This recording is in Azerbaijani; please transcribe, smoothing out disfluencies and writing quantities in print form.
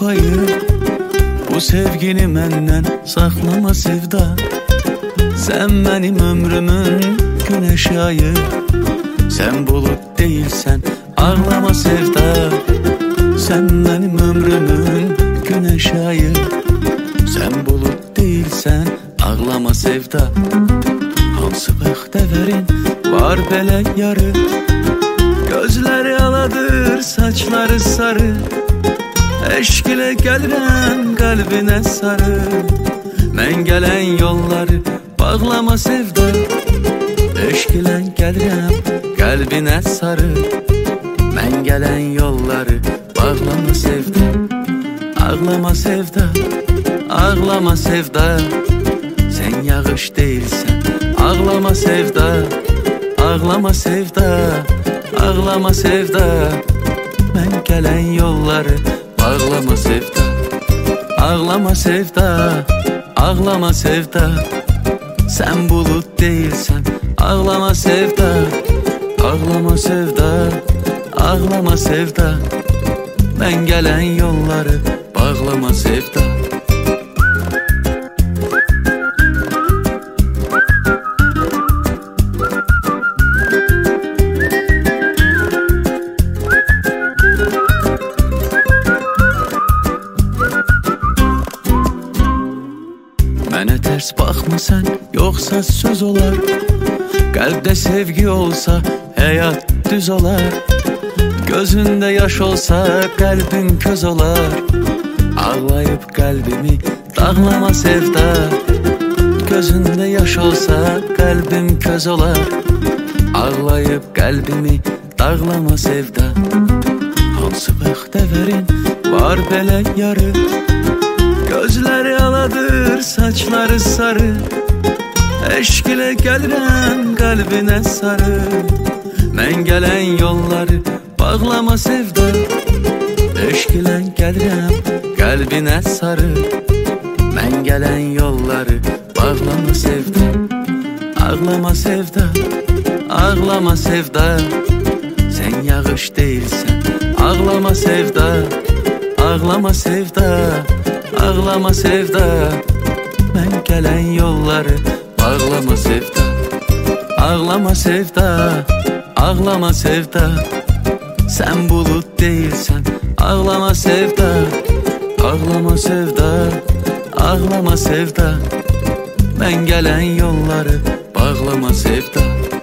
payı. Bu sevgini məndən saxlama sevda. Sən mənim ömrümün güneş ayı. Sən bulut değilsən, ağlama sevda. Sən mənim ömrümün güneş ayı. Sən bulut değilsən, ağlama sevda. Hansı bəxtəvərin var belə yarı. Gözləri aladır, saçları sarı. Eşq ilə gəlirəm qəlbinə sarı. Mən gələn yolları bağlama sevda. Eşq ilə gəlirəm qəlbinə sarı. Mən gələn yolları bağlama sevda. Ağlama sevda, ağlama sevda. Sən yağış değilsən, ağlama sevda. Ağlama sevda, ağlama sevda. Mən gələn yolları bağlama sevda. Ağlama sevda, ağlama sevda. Sən bulut değilsən, ağlama sevda. Ağlama sevda, ağlama sevda. Mən gələn yolları bağlama sevda. Mənə tərs baxma sən, yoxsa söz olar. Qəlbdə sevgi olsa, həyat düz olar. Gözündə yaş olsa, qəlbin köz olar. Ağlayıb qəlbimi dağlama sevda. Gözündə yaş olsa, qəlbim köz olar. Ağlayıb qəlbimi dağlama sevda. Hansı bəxtəvərin var belə yarı. Gözləri aladır, saçları sarı. Eşq ilə gəlirəm qəlbinə sarı. Mən gələn yolları bağlama sevda. Eşq ilə gəlirəm qəlbinə sarı. Mən gələn yolları bağlama sevda. Ağlama sevda, ağlama sevda. Sən yağış değilsən, ağlama sevda. Ağlama sevda, ağlama sevda. Mən gələn yolları bağlama sevda. Ağlama sevda, ağlama sevda. Sən bulut değilsən, ağlama sevda. Ağlama sevda, ağlama sevda. Mən gələn yolları bağlama sevda.